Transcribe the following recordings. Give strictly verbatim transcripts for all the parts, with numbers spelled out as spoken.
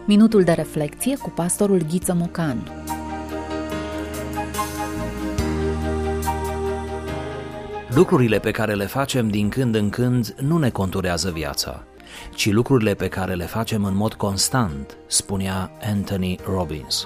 Minutul de reflecție cu pastorul Ghiță Mocanu. Lucrurile pe care le facem din când în când nu ne conturează viața, ci lucrurile pe care le facem în mod constant, spunea Anthony Robbins.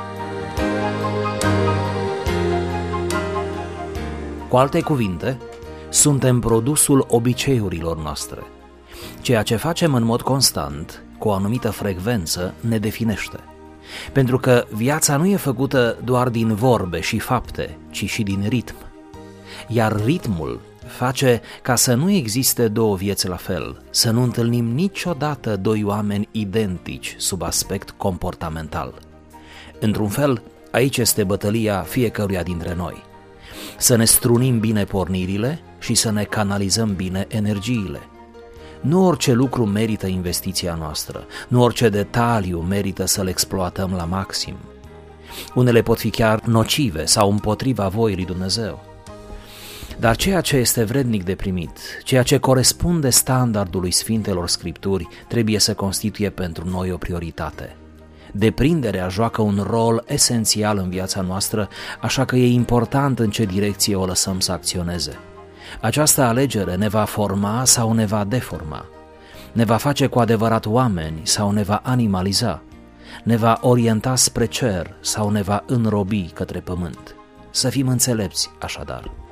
Cu alte cuvinte, suntem produsul obiceiurilor noastre. Ceea ce facem în mod constant, cu o anumită frecvență, ne definește. Pentru că viața nu e făcută doar din vorbe și fapte, ci și din ritm. Iar ritmul face ca să nu existe două vieți la fel, să nu întâlnim niciodată doi oameni identici sub aspect comportamental. Într-un fel, aici este bătălia fiecăruia dintre noi. Să ne strunim bine pornirile și să ne canalizăm bine energiile. Nu orice lucru merită investiția noastră, nu orice detaliu merită să-l exploatăm la maxim. Unele pot fi chiar nocive sau împotriva voii lui Dumnezeu. Dar ceea ce este vrednic de primit, ceea ce corespunde standardului Sfintelor Scripturi, trebuie să constituie pentru noi o prioritate. Deprinderea joacă un rol esențial în viața noastră, așa că e important în ce direcție o lăsăm să acționeze. Această alegere ne va forma sau ne va deforma, ne va face cu adevărat oameni sau ne va animaliza, ne va orienta spre cer sau ne va înrobi către pământ. Să fim înțelepți, așadar.